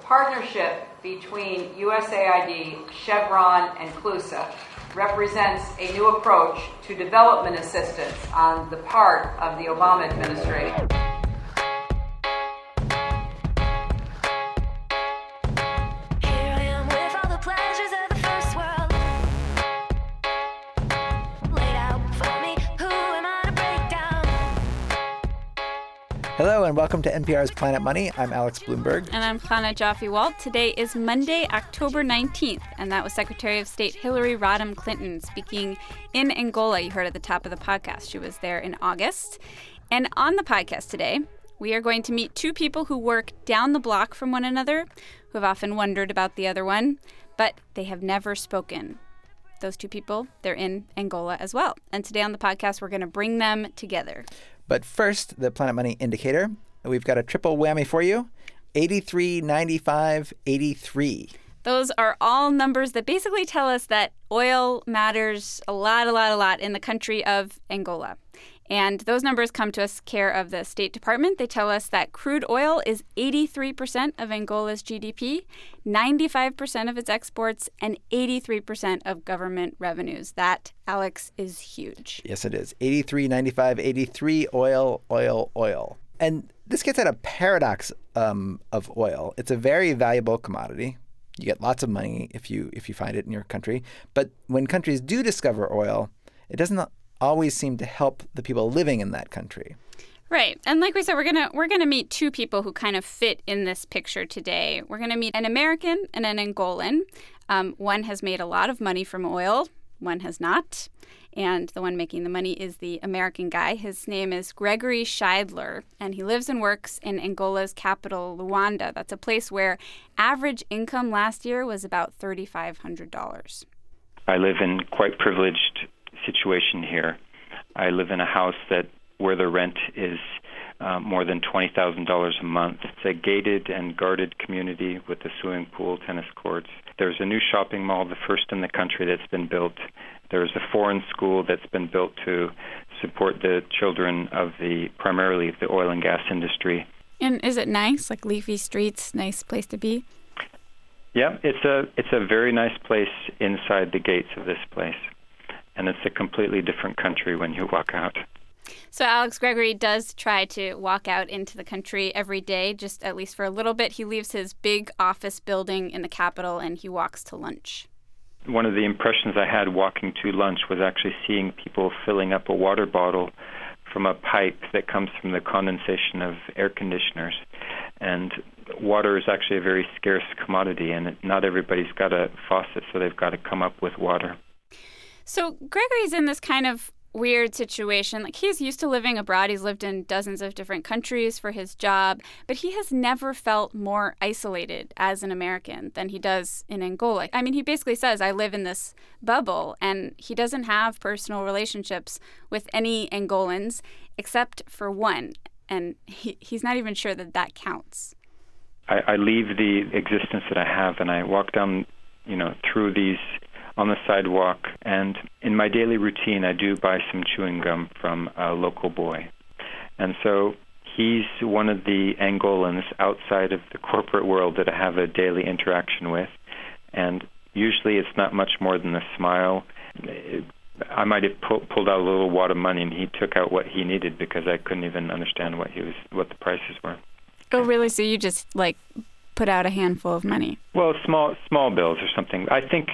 partnership between USAID, Chevron, and CLUSA represents a new approach to development assistance on the part of the Obama administration. Hello and welcome to NPR's Planet Money. I'm Alex Blumberg. And I'm Chana Joffe-Walt. Today is Monday, October 19th, and that was Secretary of State Hillary Rodham Clinton speaking in Angola. You heard at the top of the podcast. She was there in August. And on the podcast today, we are going to meet two people who work down the block from one another, who have often wondered about the other one, but they have never spoken. Those two people, they're in Angola as well. And today on the podcast, we're going to bring them together. But first, the Planet Money indicator. We've got a triple whammy for you. 83, 95, 83. Those are all numbers that basically tell us that oil matters a lot in the country of Angola. And those numbers come to us care of the State Department. They tell us that crude oil is 83% of Angola's GDP, 95% of its exports, and 83% of government revenues. That, Alex, is huge. Yes, it is. 83, 95, 83, oil, oil, oil. And this gets at a paradox of oil. It's a very valuable commodity. You get lots of money if you find it in your country. But when countries do discover oil, it doesn't always seem to help the people living in that country. Right. And like we said, we're gonna meet two people who kind of fit in this picture today. We're going to meet an American and an Angolan. One has made a lot of money from oil. One has not. And the one making the money is the American guy. His name is Gregory Scheidler, and he lives and works in Angola's capital, Luanda. That's a place where average income last year was about $3,500. I live in quite privileged situation here. I live in a house where the rent is more than $20,000 a month. It's a gated and guarded community with a swimming pool, tennis courts. There's a new shopping mall, the first in the country that's been built. There's a foreign school that's been built to support the children of primarily the oil and gas industry. And is it nice, like leafy streets, nice place to be? Yeah, it's a very nice place inside the gates of this place. And it's a completely different country when you walk out. So Alex, Gregory does try to walk out into the country every day, just at least for a little bit. He leaves his big office building in the capital and he walks to lunch. One of the impressions I had walking to lunch was actually seeing people filling up a water bottle from a pipe that comes from the condensation of air conditioners. And water is actually a very scarce commodity, and not everybody's got a faucet, so they've got to come up with water. So Gregory's in this kind of weird situation. Like, he's used to living abroad. He's lived in dozens of different countries for his job, but he has never felt more isolated as an American than he does in Angola. I mean, he basically says, I live in this bubble, and he doesn't have personal relationships with any Angolans except for one, and he's not even sure that counts. I leave the existence that I have, and I walk down, through these on the sidewalk, and in my daily routine, I do buy some chewing gum from a local boy. And so he's one of the Angolans outside of the corporate world that I have a daily interaction with, and usually it's not much more than a smile. I might have pulled out a little wad of money, and he took out what he needed because I couldn't even understand what the prices were. Oh, really? So you just, put out a handful of money? Well, small bills or something. I think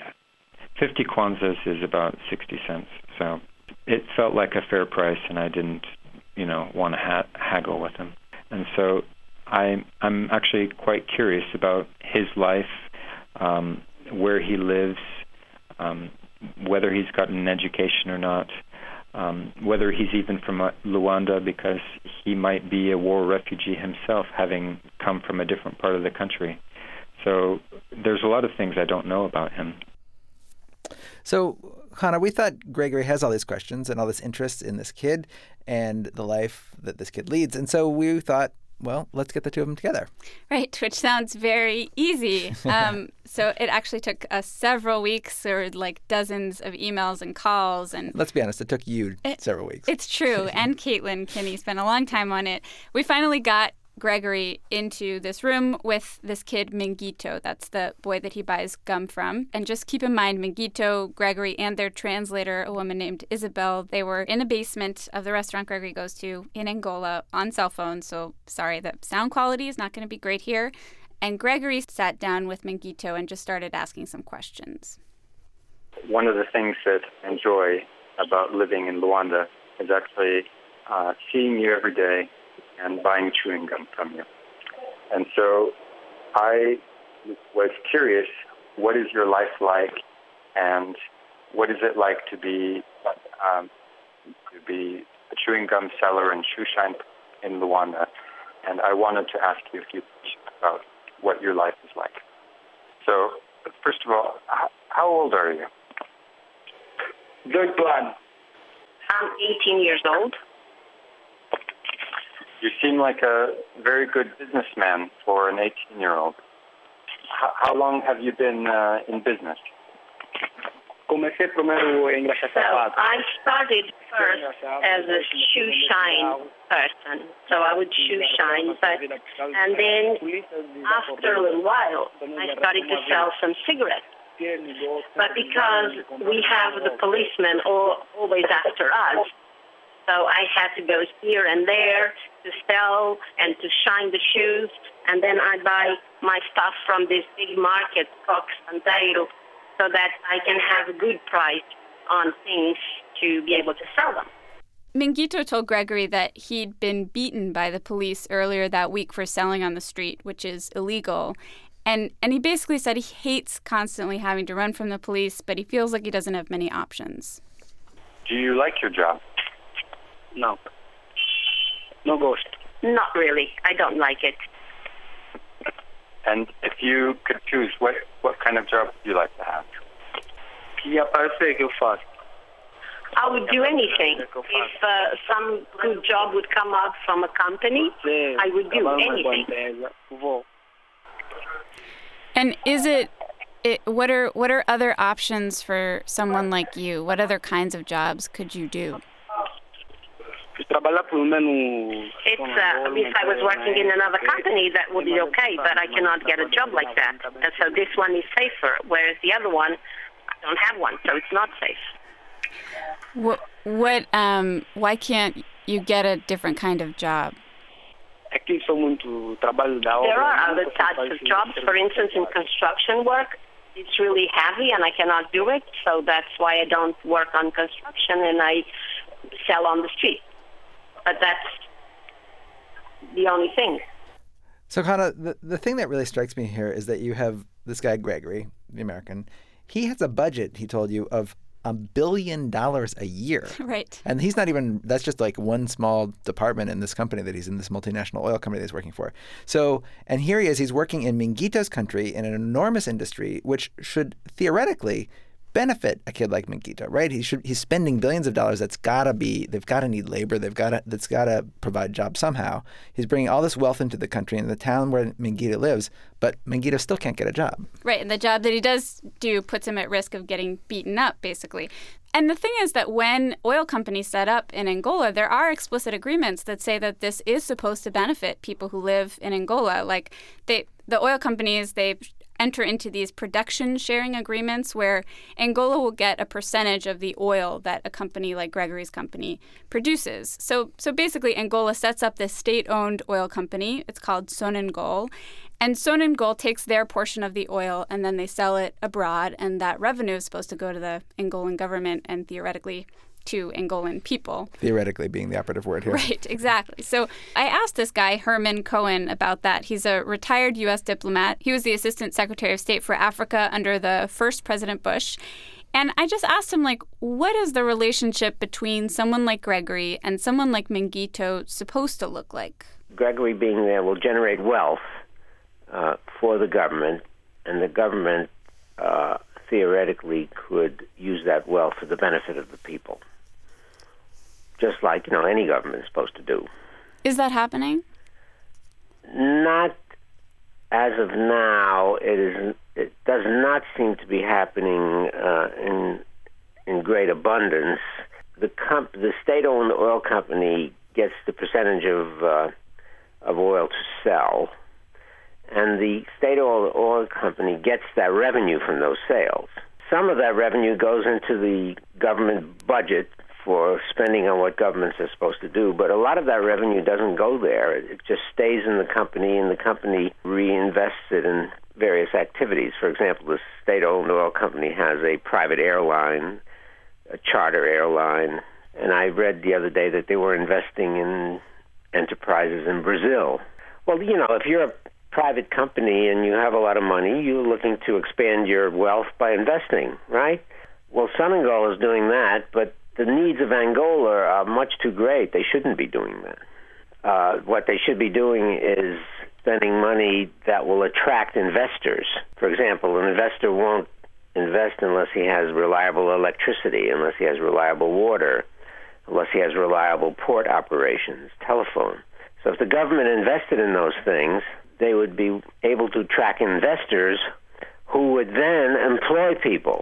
50 kwanzas is about 60 cents. So it felt like a fair price, and I didn't, want to haggle with him. And so I'm actually quite curious about his life, where he lives, whether he's gotten an education or not, whether he's even from Luanda, because he might be a war refugee himself, having come from a different part of the country. So there's a lot of things I don't know about him. So, Chana, we thought Gregory has all these questions and all this interest in this kid and the life that this kid leads. And so we thought, well, let's get the two of them together. Right, which sounds very easy. So it actually took us several weeks, or dozens of emails and calls. And let's be honest, it took you several weeks. It's true. And Caitlin Kinney spent a long time on it. We finally got Gregory into this room with this kid, Minguito. That's the boy that he buys gum from. And just keep in mind, Minguito, Gregory, and their translator, a woman named Isabel, they were in the basement of the restaurant Gregory goes to in Angola on cell phones. So sorry, the sound quality is not going to be great here. And Gregory sat down with Minguito and just started asking some questions. One of the things that I enjoy about living in Luanda is actually seeing you every day and buying chewing gum from you. And so I was curious, what is your life like, and what is it like to be a chewing gum seller and shoe shine in Luanda? And I wanted to ask you a few questions about what your life is like. So, first of all, how old are you? Good one. I'm 18 years old. You seem like a very good businessman for an 18-year-old. How long have you been in business? So I started first as a shoe shine person. So I would shoe shine, and then after a little while, I started to sell some cigarettes. But because we have the policemen always after us, so I had to go here and there to sell and to shine the shoes, and then I buy my stuff from this big market, Cox Santeiro, so that I can have a good price on things to be able to sell them. Minguito told Gregory that he'd been beaten by the police earlier that week for selling on the street, which is illegal. And he basically said he hates constantly having to run from the police, but he feels like he doesn't have many options. Do you like your job? No. No ghost. Not really. I don't like it. And if you could choose, what kind of job would you like to have? I would do anything. If some good job would come out from a company, I would do anything. And is it what are other options for someone like you? What other kinds of jobs could you do? If I was working in another company, that would be okay, but I cannot get a job like that. And so this one is safer, whereas the other one, I don't have one, so it's not safe. Why can't you get a different kind of job? There are other types of jobs. For instance, in construction work, it's really heavy and I cannot do it, so that's why I don't work on construction and I sell on the street. But that's the only thing. So, Kana, the thing that really strikes me here is that you have this guy, Gregory, the American. He has a budget, he told you, of $1 billion a year. Right. And he's not even, that's just like one small department in this company that he's in, this multinational oil company that he's working for. So, and here he is, he's working in Minguito's country in an enormous industry, which should theoretically benefit a kid like Minguito, right? He's spending billions of dollars. They've got to need labor. That's got to provide jobs somehow. He's bringing all this wealth into the country and the town where Minguito lives, but Minguito still can't get a job. Right, and the job that he does do puts him at risk of getting beaten up, basically. And the thing is that when oil companies set up in Angola, there are explicit agreements that say that this is supposed to benefit people who live in Angola. Like the oil companies, they enter into these production sharing agreements where Angola will get a percentage of the oil that a company like Gregory's company produces. So basically, Angola sets up this state-owned oil company. It's called Sonangol. And Sonangol takes their portion of the oil and then they sell it abroad. And that revenue is supposed to go to the Angolan government and theoretically to Angolan people. Theoretically being the operative word here. Right, exactly. So I asked this guy, Herman Cohen, about that. He's a retired U.S. diplomat. He was the Assistant Secretary of State for Africa under the first President Bush. And I just asked him, what is the relationship between someone like Gregory and someone like Minguito supposed to look like? Gregory being there will generate wealth for the government, and the government theoretically could use that wealth for the benefit of the people. Just like, any government is supposed to do. Is that happening? Not as of now. It does not seem to be happening in great abundance. The state-owned oil company gets the percentage of of oil to sell, and the state-oil company gets that revenue from those sales. Some of that revenue goes into the government budget for spending on what governments are supposed to do, but a lot of that revenue doesn't go there. It just stays in the company, and the company reinvests it in various activities. For example, the state-owned oil company has a private airline, a charter airline, and I read the other day that they were investing in enterprises in Brazil. Well, if you're a private company and you have a lot of money, you're looking to expand your wealth by investing, right? Well, Sonangol is doing that, but the needs of Angola are much too great. They shouldn't be doing that. What they should be doing is spending money that will attract investors. For example, an investor won't invest unless he has reliable electricity, unless he has reliable water, unless he has reliable port operations, telephone. So if the government invested in those things, they would be able to attract investors who would then employ people.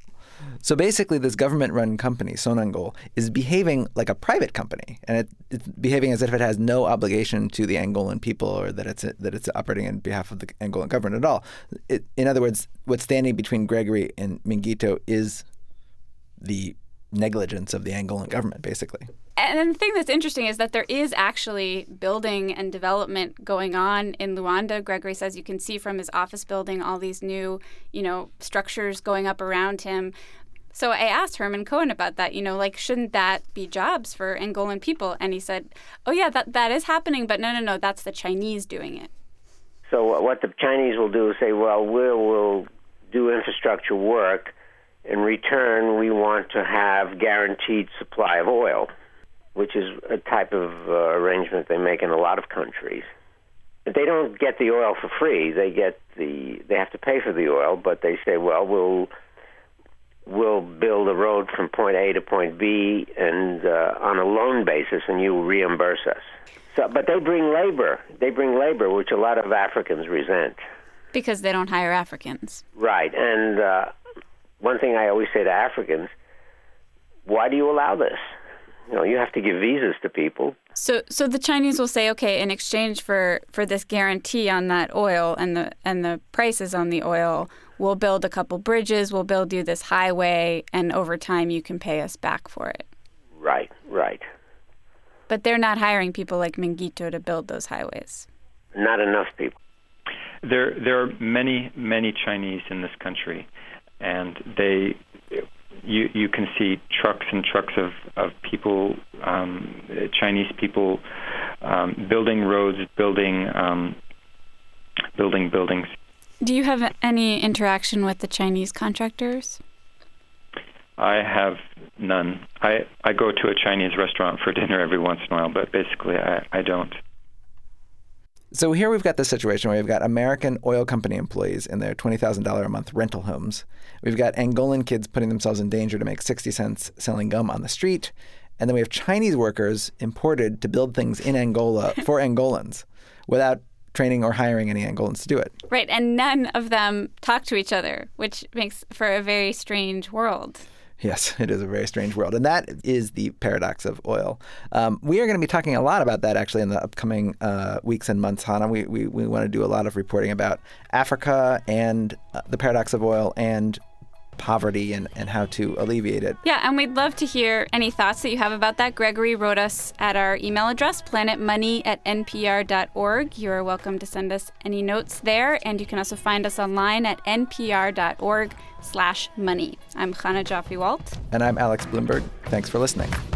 So basically, this government-run company, Sonangol, is behaving like a private company, and it's behaving as if it has no obligation to the Angolan people, or that it's operating on behalf of the Angolan government at all. In other words, what's standing between Gregory and Minguito is the negligence of the Angolan government, basically. And the thing that's interesting is that there is actually building and development going on in Luanda. Gregory says you can see from his office building all these new, structures going up around him. So I asked Herman Cohen about that, shouldn't that be jobs for Angolan people? And he said, oh, yeah, that is happening, but no, that's the Chinese doing it. So what the Chinese will do is say, well, we'll do infrastructure work. In return, we want to have guaranteed supply of oil, which is a type of arrangement they make in a lot of countries. But they don't get the oil for free. They have to pay for the oil, but they say, well, we'll build a road from point A to point B and on a loan basis, and you reimburse us. So, but they bring labor. Which a lot of Africans resent. Because they don't hire Africans. Right, and one thing I always say to Africans, why do you allow this? You have to give visas to people. So the Chinese will say, okay, in exchange for this guarantee on that oil and the prices on the oil, we'll build a couple bridges, we'll build you this highway, and over time you can pay us back for it. Right. But they're not hiring people like Minguito to build those highways. Not enough people. There are many, many Chinese in this country, and you can see trucks and trucks of people, Chinese people, building roads, building buildings. Do you have any interaction with the Chinese contractors? I have none. I go to a Chinese restaurant for dinner every once in a while, but basically I don't. So here we've got this situation where we've got American oil company employees in their $20,000 a month rental homes. We've got Angolan kids putting themselves in danger to make 60 cents selling gum on the street. And then we have Chinese workers imported to build things in Angola for Angolans without training or hiring any Angolans to do it. Right, and none of them talk to each other, which makes for a very strange world. Yes, it is a very strange world. And that is the paradox of oil. We are going to be talking a lot about that, actually, in the upcoming weeks and months, Hannah. We want to do a lot of reporting about Africa and the paradox of oil and poverty and how to alleviate it. Yeah, and we'd love to hear any thoughts that you have about that. Gregory wrote us at our email address, planetmoney@npr.org. You are welcome to send us any notes there, and you can also find us online at npr.org/money. I'm Chana Joffe-Walt. And I'm Alex Blumberg. Thanks for listening.